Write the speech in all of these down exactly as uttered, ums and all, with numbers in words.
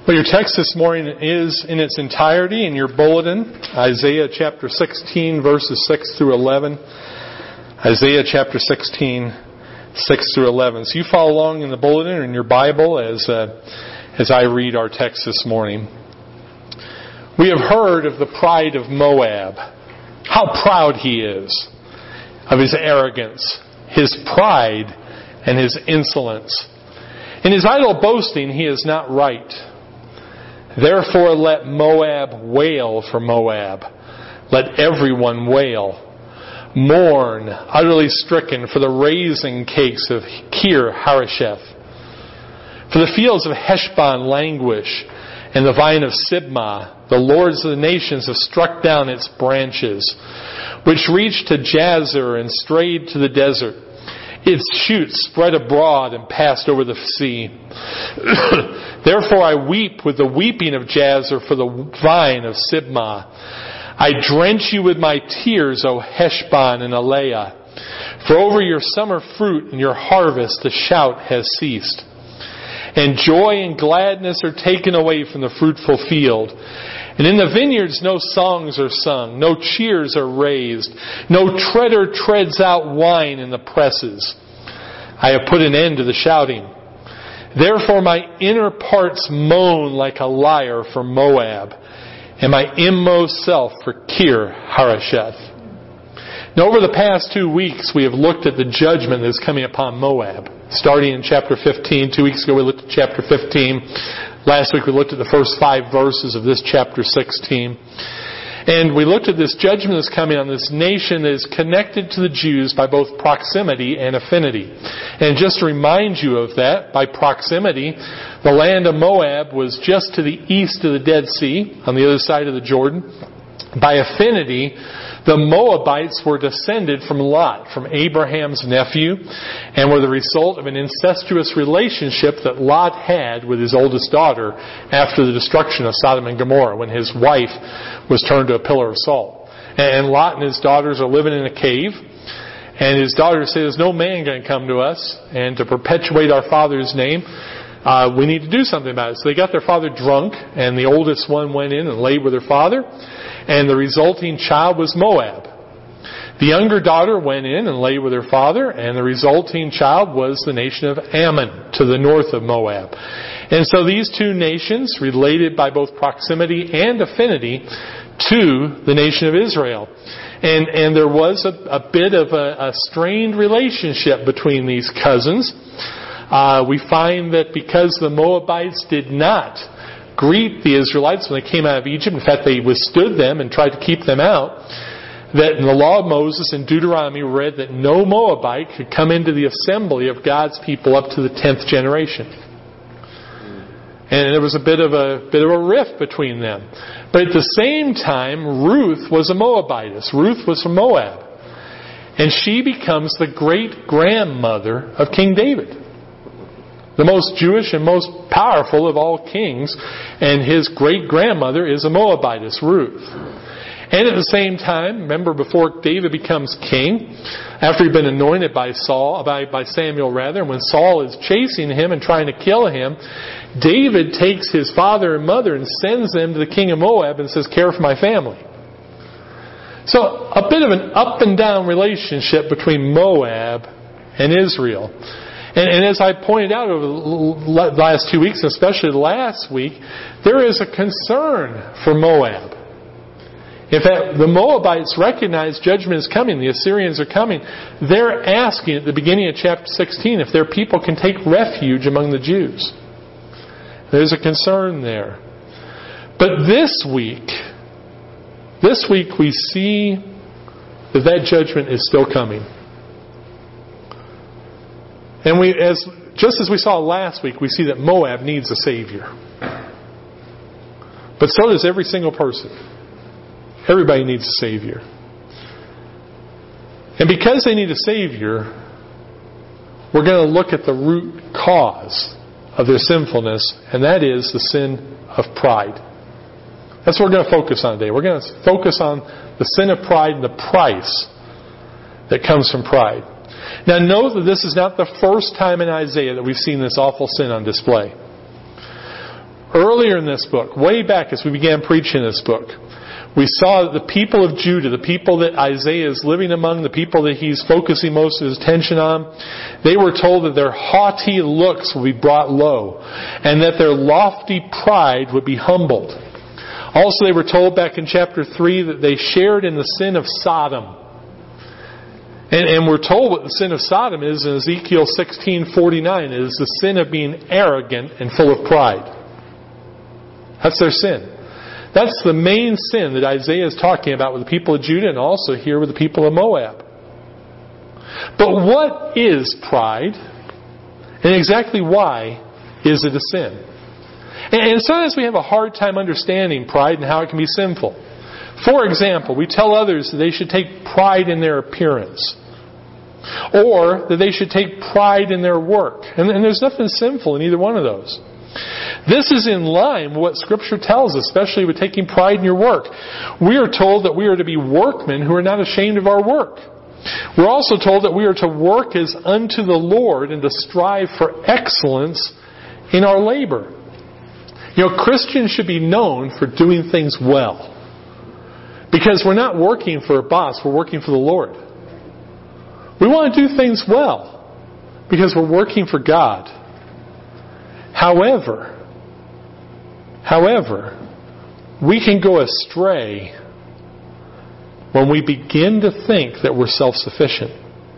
Well, your text this morning is in its entirety in your bulletin, Isaiah chapter sixteen, verses six through eleven. Isaiah chapter sixteen, six through eleven. So you follow along in the bulletin or in your Bible as uh, as I read our text this morning. We have heard of the pride of Moab, how proud he is, of his arrogance, his pride, and his insolence. In his idle boasting, he is not right. Therefore let Moab wail for Moab. Let everyone wail. Mourn, utterly stricken, for the raisin cakes of Kir Hareseth. For the fields of Heshbon languish, and the vine of Sibmah. The lords of the nations have struck down its branches, which reached to Jazer and strayed to the desert. Its shoots spread abroad and passed over the sea. Therefore I weep with the weeping of Jazer for the vine of Sibmah. I drench you with my tears, O Heshbon and Eleah. For over your summer fruit and your harvest the shout has ceased. And joy and gladness are taken away from the fruitful field. And in the vineyards no songs are sung, no cheers are raised, no treader treads out wine in the presses. I have put an end to the shouting. Therefore my inner parts moan like a lyre for Moab, and my inmost self for Kir Hareseth. Now over the past two weeks we have looked at the judgment that is coming upon Moab. Starting in chapter fifteen. Two weeks ago we looked at chapter fifteen. Last week we looked at the first five verses of this chapter sixteen. And we looked at this judgment that's coming on this nation that is connected to the Jews by both proximity and affinity. And just to remind you of that, by proximity, the land of Moab was just to the east of the Dead Sea, on the other side of the Jordan. By affinity, the Moabites were descended from Lot, from Abraham's nephew, and were the result of an incestuous relationship that Lot had with his oldest daughter after the destruction of Sodom and Gomorrah, when his wife was turned to a pillar of salt. And Lot and his daughters are living in a cave, and his daughter says, "No man going to come to us, and to perpetuate our father's name, uh, we need to do something about it." So they got their father drunk, and the oldest one went in and laid with her father. And the resulting child was Moab. The younger daughter went in and lay with her father, and the resulting child was the nation of Ammon, to the north of Moab. And so these two nations, related by both proximity and affinity to the nation of Israel. And, and there was a, a bit of a, a strained relationship between these cousins. Uh, we find that because the Moabites did not greet the Israelites when they came out of Egypt, in fact they withstood them and tried to keep them out, that in the law of Moses in Deuteronomy we read that no Moabite could come into the assembly of God's people up to the tenth generation. And there was a bit of a bit of a rift between them. But at the same time, Ruth was a Moabitess. Ruth was from Moab. And she becomes the great-grandmother of King David, the most Jewish and most powerful of all kings, and his great-grandmother is a Moabitess, Ruth. And at the same time, remember before David becomes king, after he'd been anointed by Saul, by, by Samuel rather, and when Saul is chasing him and trying to kill him, David takes his father and mother and sends them to the king of Moab and says, "Care for my family." So a bit of an up and down relationship between Moab and Israel. And, and as I pointed out over the last two weeks, especially last week, there is a concern for Moab. In fact, the Moabites recognize judgment is coming. The Assyrians are coming. They're asking at the beginning of chapter sixteen if their people can take refuge among the Jews. There's a concern there. But this week, this week we see that that judgment is still coming. And we, as just as we saw last week, we see that Moab needs a Savior. But so does every single person. Everybody needs a Savior. And because they need a Savior, we're going to look at the root cause of their sinfulness, and that is the sin of pride. That's what we're going to focus on today. We're going to focus on the sin of pride and the price that comes from pride. Now note that this is not the first time in Isaiah that we've seen this awful sin on display. Earlier in this book, way back as we began preaching this book, we saw that the people of Judah, the people that Isaiah is living among, the people that he's focusing most of his attention on, they were told that their haughty looks would be brought low, and that their lofty pride would be humbled. Also, they were told back in chapter three that they shared in the sin of Sodom. And, and we're told what the sin of Sodom is in Ezekiel sixteen forty-nine. It is the sin of being arrogant and full of pride. That's their sin. That's the main sin that Isaiah is talking about with the people of Judah and also here with the people of Moab. But what is pride? And exactly why is it a sin? And sometimes we have a hard time understanding pride and how it can be sinful. For example, we tell others that they should take pride in their appearance. Or that they should take pride in their work. And, and there's nothing sinful in either one of those. This is in line with what Scripture tells us, especially with taking pride in your work. We are told that we are to be workmen who are not ashamed of our work. We're also told that we are to work as unto the Lord and to strive for excellence in our labor. You know, Christians should be known for doing things well. Because we're not working for a boss, we're working for the Lord. We want to do things well because we're working for God. However, however, we can go astray when we begin to think that we're self-sufficient.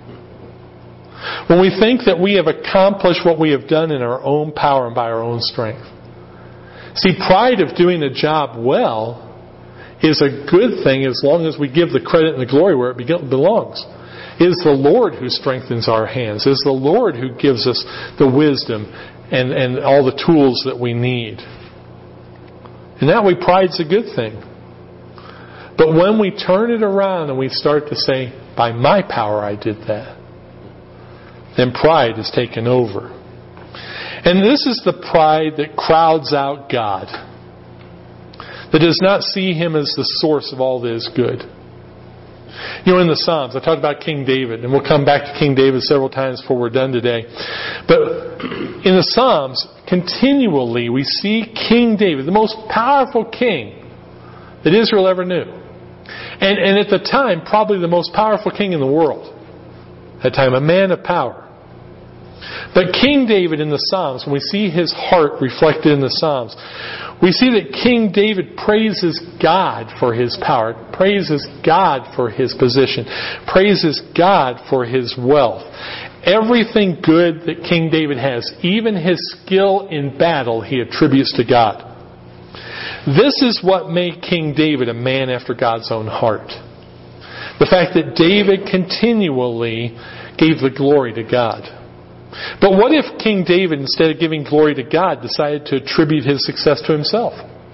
When we think that we have accomplished what we have done in our own power and by our own strength. See, pride of doing a job well is a good thing as long as we give the credit and the glory where it belongs. It is the Lord who strengthens our hands. It is the Lord who gives us the wisdom and, and all the tools that we need. And that way pride's a good thing. But when we turn it around and we start to say, by my power I did that, then pride is taken over. And this is the pride that crowds out God. That does not see Him as the source of all that is good. You know, in the Psalms, I talked about King David, and we'll come back to King David several times before we're done today. But in the Psalms, continually we see King David, the most powerful king that Israel ever knew. And, and at the time, probably the most powerful king in the world. At that time, a man of power. But King David in the Psalms, when we see his heart reflected in the Psalms, we see that King David praises God for his power, praises God for his position, praises God for his wealth. Everything good that King David has, even his skill in battle, he attributes to God. This is what made King David a man after God's own heart. The fact that David continually gave the glory to God. But what if King David, instead of giving glory to God, decided to attribute his success to himself?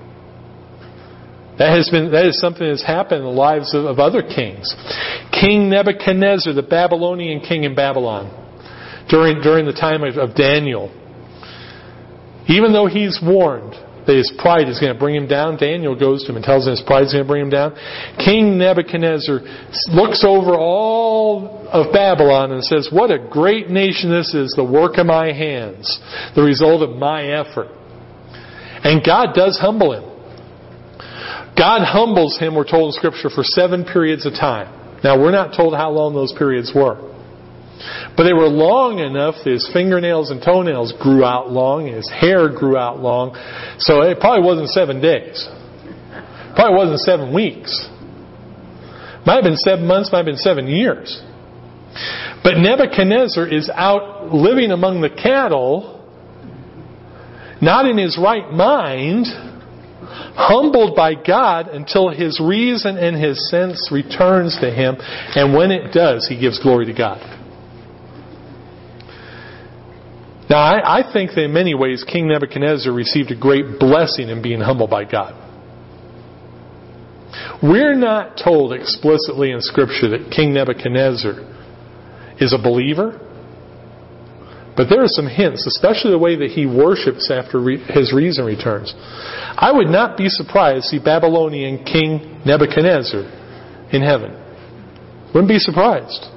That has been that is something that has happened in the lives of, of other kings. King Nebuchadnezzar, the Babylonian king in Babylon, during during the time of, of Daniel. Even though he's warned that his pride is going to bring him down, Daniel goes to him and tells him his pride is going to bring him down. King Nebuchadnezzar looks over all of Babylon and says, what a great nation this is, the work of my hands, the result of my effort. And God does humble him. God humbles him, we're told in Scripture, for seven periods of time. Now, we're not told how long those periods were. But they were long enough that his fingernails and toenails grew out long, and his hair grew out long. So it probably wasn't seven days. Probably wasn't seven weeks. Might have been seven months, might have been seven years. But Nebuchadnezzar is out living among the cattle, not in his right mind, humbled by God until his reason and his sense returns to him. And when it does, he gives glory to God. Now, I, I think that in many ways, King Nebuchadnezzar received a great blessing in being humbled by God. We're not told explicitly in Scripture that King Nebuchadnezzar is a believer. But there are some hints, especially the way that he worships after re- his reason returns. I would not be surprised to see Babylonian King Nebuchadnezzar in heaven. Wouldn't be surprised.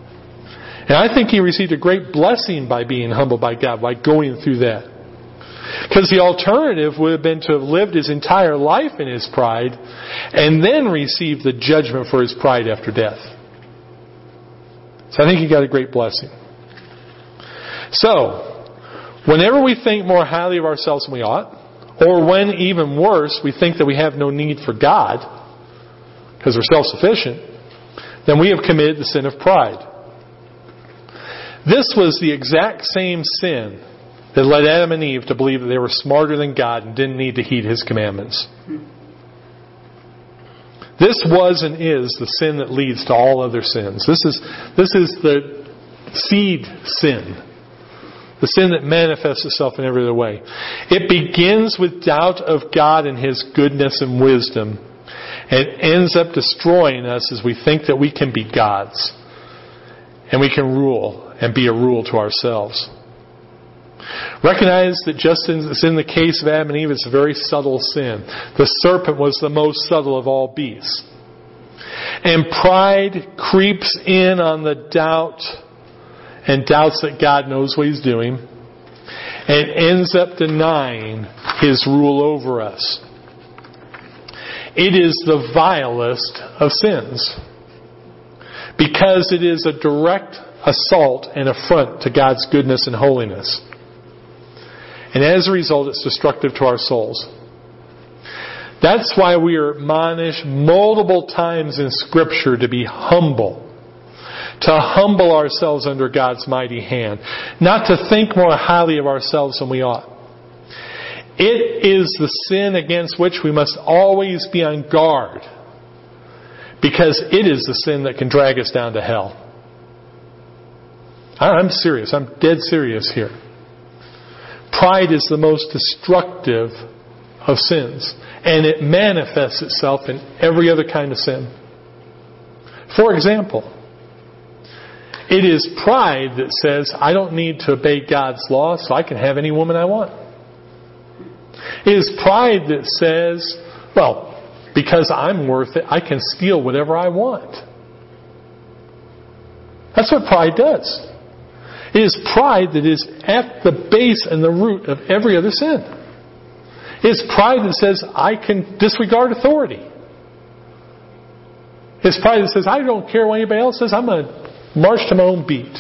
And I think he received a great blessing by being humbled by God, by going through that. Because the alternative would have been to have lived his entire life in his pride and then receive the judgment for his pride after death. So I think he got a great blessing. So, whenever we think more highly of ourselves than we ought, or when, even worse, we think that we have no need for God because we're self-sufficient, then we have committed the sin of pride. This was the exact same sin that led Adam and Eve to believe that they were smarter than God and didn't need to heed His commandments. This was and is the sin that leads to all other sins. This is, this is the seed sin. The sin that manifests itself in every other way. It begins with doubt of God and His goodness and wisdom, and ends up destroying us as we think that we can be gods and we can rule and be a rule to ourselves. Recognize that just as in the case of Adam and Eve, it's a very subtle sin. The serpent was the most subtle of all beasts. And pride creeps in on the doubt and doubts that God knows what He's doing, and ends up denying His rule over us. It is the vilest of sins, because it is a direct assault and affront to God's goodness and holiness. And as a result, it's destructive to our souls. That's why we are admonished multiple times in Scripture to be humble. To humble ourselves under God's mighty hand. Not to think more highly of ourselves than we ought. It is the sin against which we must always be on guard. Because it is the sin that can drag us down to hell. I'm serious. I'm dead serious here. Pride is the most destructive of sins. And it manifests itself in every other kind of sin. For example, it is pride that says, I don't need to obey God's law, so I can have any woman I want. It is pride that says, well, because I'm worth it, I can steal whatever I want. That's what pride does. It is pride that is at the base and the root of every other sin. It is pride that says, I can disregard authority. It's pride that says, I don't care what anybody else says, I'm going to march to my own beat.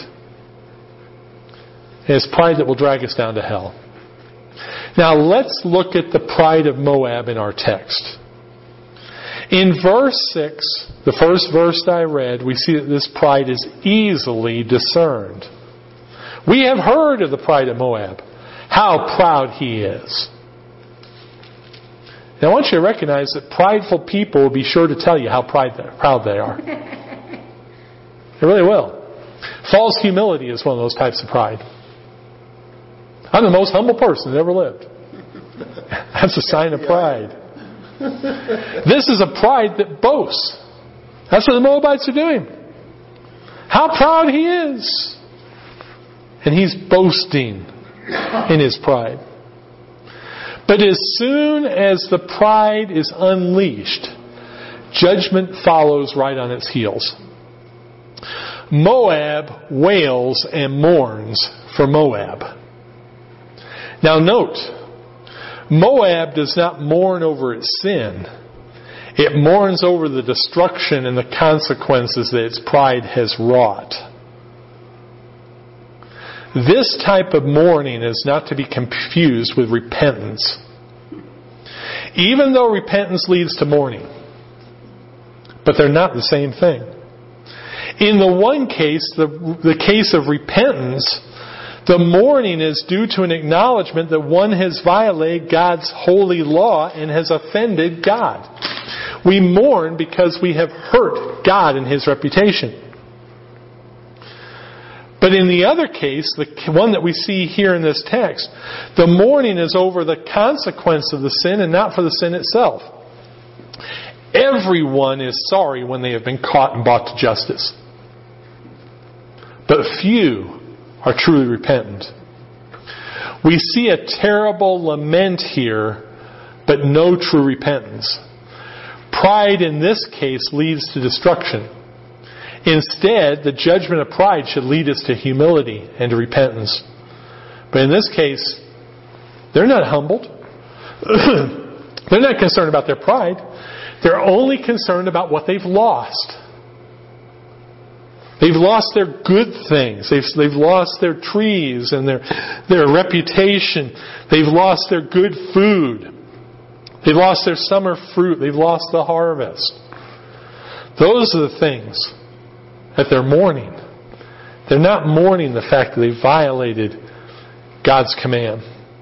And it's pride that will drag us down to hell. Now let's look at the pride of Moab in our text. In verse six, the first verse that I read, we see that this pride is easily discerned. We have heard of the pride of Moab, how proud he is. Now I want you to recognize that prideful people will be sure to tell you how proud they are. They really will. False humility is one of those types of pride. I'm the most humble person that ever lived. That's a sign of pride. This is a pride that boasts. That's what the Moabites are doing. How proud he is. And he's boasting in his pride. But as soon as the pride is unleashed, judgment follows right on its heels. Moab wails and mourns for Moab. Now note, Moab does not mourn over its sin. It mourns over the destruction and the consequences that its pride has wrought. This type of mourning is not to be confused with repentance. Even though repentance leads to mourning. But they're not the same thing. In the one case, the, the case of repentance, the mourning is due to an acknowledgement that one has violated God's holy law and has offended God. We mourn because we have hurt God and His reputation. But in the other case, the one that we see here in this text, the mourning is over the consequence of the sin and not for the sin itself. Everyone is sorry when they have been caught and brought to justice. But few are truly repentant. We see a terrible lament here, but no true repentance. Pride in this case leads to destruction. Instead, the judgment of pride should lead us to humility and to repentance. But in this case, They're not humbled. They're not concerned about their pride. They're only concerned about what they've lost. They've lost their good things. They've, they've lost their trees and their, their reputation. They've lost their good food. They've lost their summer fruit. They've lost the harvest. Those are the things that they're mourning. They're not mourning the fact that they violated God's command.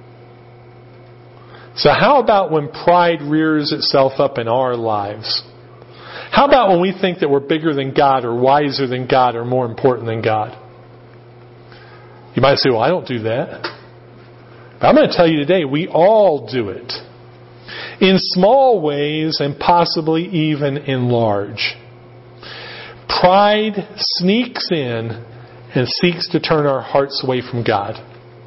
So how about when pride rears itself up in our lives? How about when we think that we're bigger than God or wiser than God or more important than God? You might say, well, I don't do that. But I'm going to tell you today, we all do it. In small ways and possibly even in large. Pride sneaks in and seeks to turn our hearts away from God.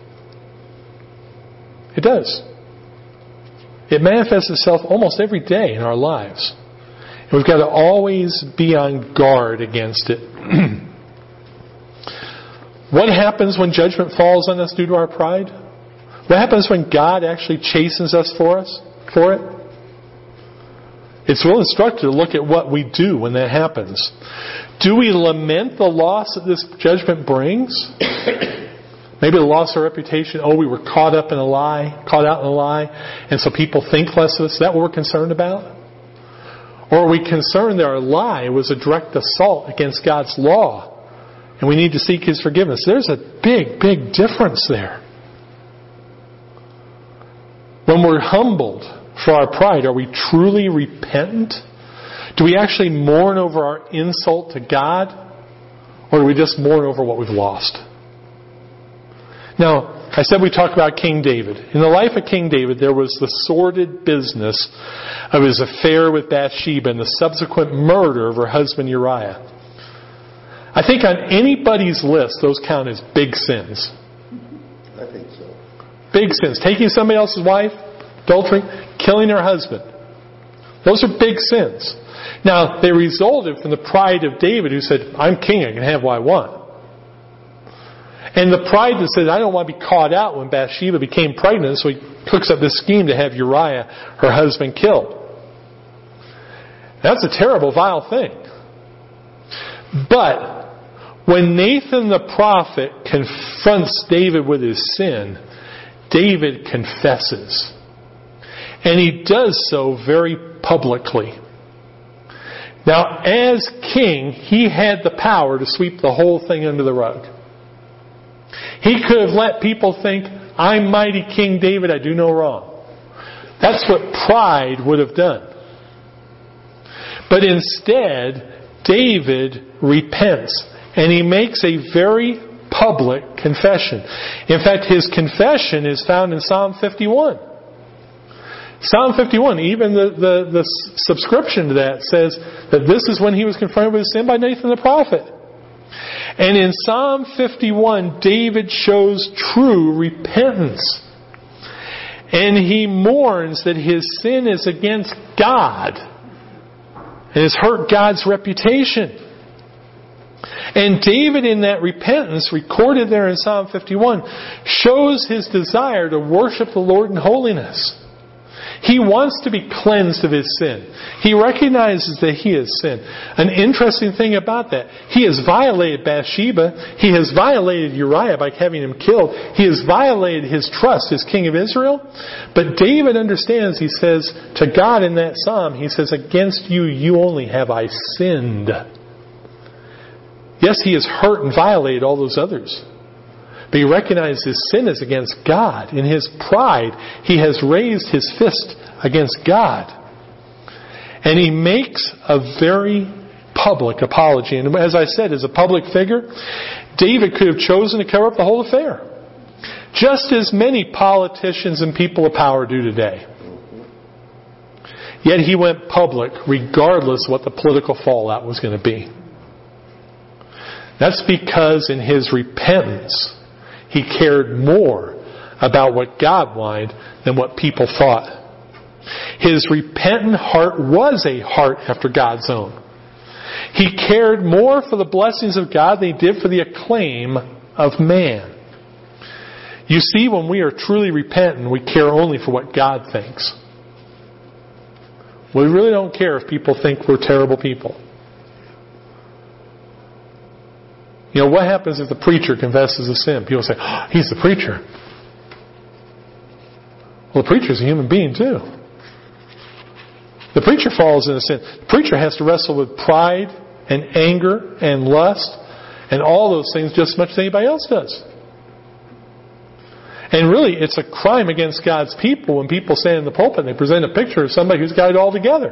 It does. It manifests itself almost every day in our lives. And we've got to always be on guard against it. What happens when judgment falls on us due to our pride? What happens when God actually chastens us for us for it? It's real instructive to look at what we do when that happens. Do we lament the loss that this judgment brings? Maybe the loss of reputation. Oh, we were caught up in a lie, caught out in a lie, and so people think less of us. Is that what we're concerned about? Or are we concerned that our lie was a direct assault against God's law, and we need to seek His forgiveness? There's a big, big difference there. When we're humbled for our pride, are we truly repentant? Do we actually mourn over our insult to God? Or do we just mourn over what we've lost? Now, I said we talk about King David. In the life of King David, there was the sordid business of his affair with Bathsheba and the subsequent murder of her husband Uriah. I think on anybody's list, those count as big sins. I think so. Big sins. Taking somebody else's wife, adultery, killing her husband. Those are big sins. Now, they resulted from the pride of David, who said, I'm king, I can have what I want. And the pride that said, I don't want to be caught out when Bathsheba became pregnant, so he cooks up this scheme to have Uriah, her husband, killed. That's a terrible, vile thing. But when Nathan the prophet confronts David with his sin, David confesses. And he does so very publicly. Now, as king, he had the power to sweep the whole thing under the rug. He could have let people think, I'm mighty King David, I do no wrong. That's what pride would have done. But instead, David repents. And he makes a very public confession. In fact, his confession is found in Psalm fifty-one. Psalm fifty-one, even the, the, the subscription to that says that this is when he was confronted with his sin by Nathan the prophet. And in Psalm fifty-one, David shows true repentance. And he mourns that his sin is against God and has hurt God's reputation. And David, in that repentance, recorded there in Psalm fifty-one, shows his desire to worship the Lord in holiness. He wants to be cleansed of his sin. He recognizes that he has sinned. An interesting thing about that, he has violated Bathsheba. He has violated Uriah by having him killed. He has violated his trust as king of Israel. But David understands, he says to God in that psalm, he says, against you, you only have I sinned. Yes, he has hurt and violated all those others. But he recognizes his sin is against God. In his pride, he has raised his fist against God. And he makes a very public apology. And as I said, as a public figure, David could have chosen to cover up the whole affair. Just as many politicians and people of power do today. Yet he went public regardless of what the political fallout was going to be. That's because in his repentance, he cared more about what God wanted than what people thought. His repentant heart was a heart after God's own. He cared more for the blessings of God than he did for the acclaim of man. You see, when we are truly repentant, we care only for what God thinks. We really don't care if people think we're terrible people. You know, what happens if the preacher confesses a sin? People say, oh, he's the preacher. Well, the preacher's a human being too. The preacher falls into sin. The preacher has to wrestle with pride and anger and lust and all those things just as much as anybody else does. And really, it's a crime against God's people when people stand in the pulpit and they present a picture of somebody who's got it all together.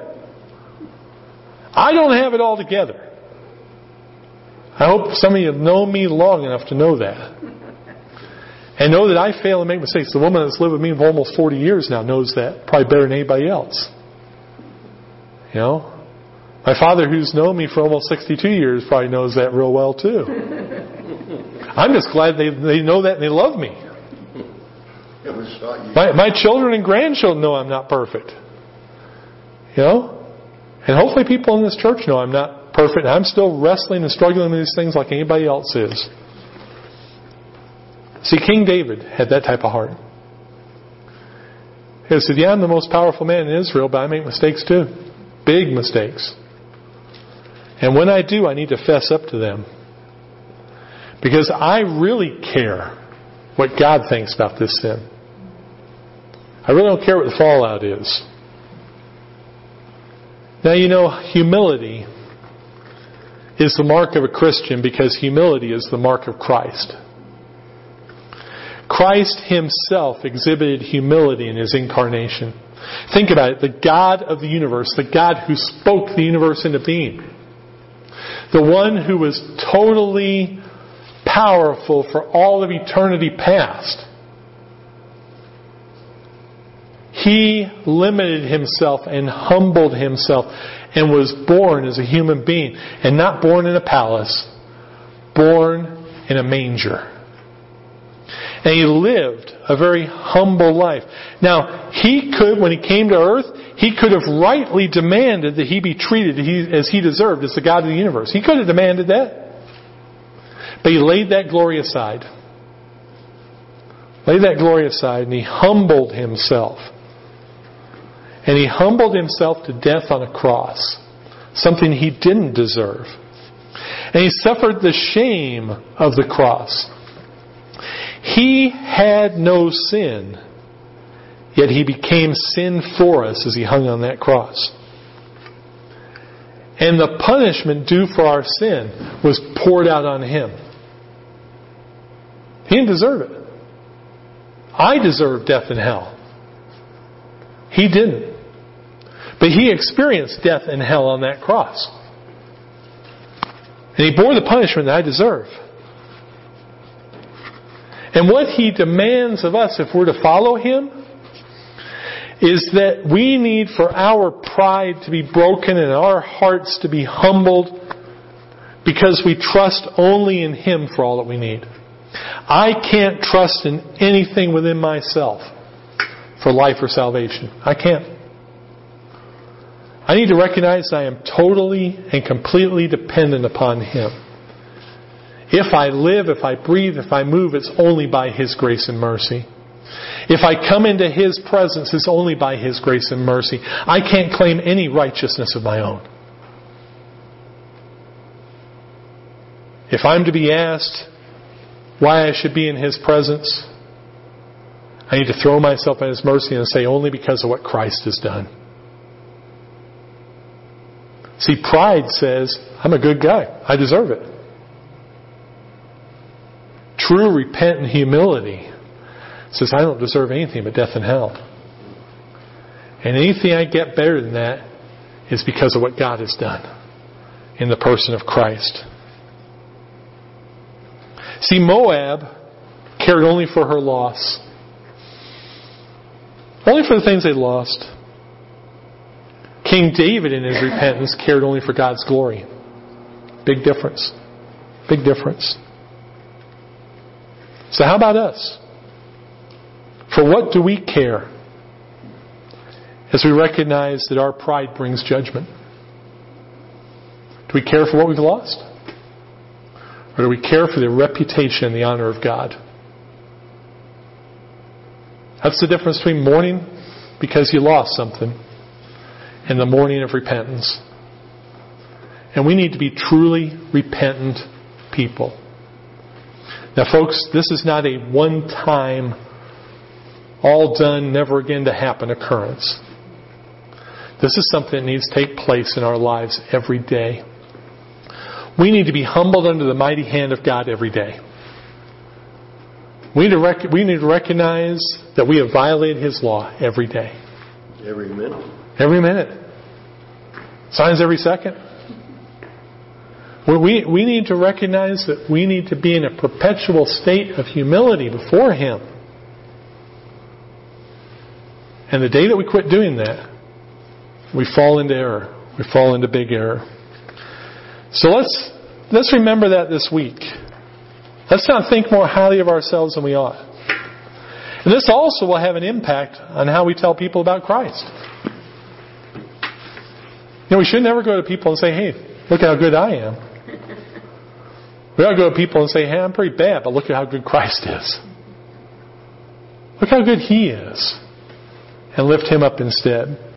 I don't have it all together. I hope some of you have known me long enough to know that. And know that I fail and make mistakes. The woman that's lived with me for almost forty years now knows that probably better than anybody else. You know? My father, who's known me for almost sixty-two years, probably knows that real well too. I'm just glad they, they know that and they love me. My, my children and grandchildren know I'm not perfect. You know? And hopefully people in this church know I'm not perfect. I'm still wrestling and struggling with these things like anybody else is. See, King David had that type of heart. He said, yeah, I'm the most powerful man in Israel, but I make mistakes too. Big mistakes. And when I do, I need to fess up to them. Because I really care what God thinks about this sin. I really don't care what the fallout is. Now, you know, humility is the mark of a Christian because humility is the mark of Christ. Christ Himself exhibited humility in His incarnation. Think about it. The God of the universe, the God who spoke the universe into being, the one who was totally powerful for all of eternity past, He limited Himself and humbled Himself and was born as a human being. And not born in a palace, born in a manger. And He lived a very humble life. Now, He could, when He came to earth, He could have rightly demanded that He be treated as He deserved as the God of the universe. He could have demanded that. But He laid that glory aside. Laid that glory aside and He humbled Himself. And He humbled Himself to death on a cross. Something He didn't deserve. And He suffered the shame of the cross. He had no sin, yet He became sin for us as He hung on that cross. And the punishment due for our sin was poured out on Him. He didn't deserve it. I deserved death and hell. He didn't. But He experienced death and hell on that cross. And He bore the punishment that I deserve. And what He demands of us, if we're to follow Him, is that we need for our pride to be broken and our hearts to be humbled because we trust only in Him for all that we need. I can't trust in anything within myself for life or salvation. I can't. I need to recognize I am totally and completely dependent upon Him. If I live, if I breathe, if I move, it's only by His grace and mercy. If I come into His presence, it's only by His grace and mercy. I can't claim any righteousness of my own. If I'm to be asked why I should be in His presence, I need to throw myself at His mercy and say, only because of what Christ has done. See, pride says, I'm a good guy. I deserve it. True repentant humility says, I don't deserve anything but death and hell. And anything I get better than that is because of what God has done in the person of Christ. See, Moab cared only for her loss. Only for the things they lost. King David in his repentance cared only for God's glory. Big difference. Big difference. So how about us? For what do we care as we recognize that our pride brings judgment? Do we care for what we've lost? Or do we care for the reputation and the honor of God? That's the difference between mourning because you lost something and the mourning of repentance. And we need to be truly repentant people. Now, folks, this is not a one-time, all done, never again to happen occurrence. This is something that needs to take place in our lives every day. We need to be humbled under the mighty hand of God every day. We need to, rec- we need to recognize that we have violated His law every day. Every minute. Every minute. Signs every second. We, we need to recognize that we need to be in a perpetual state of humility before Him. And the day that we quit doing that, we fall into error. We fall into big error. So let's let's remember that this week. Let's not think more highly of ourselves than we ought. And this also will have an impact on how we tell people about Christ. You know, we should never go to people and say, hey, look how good I am. We ought to go to people and say, hey, I'm pretty bad, but look at how good Christ is. Look how good He is. And lift Him up instead.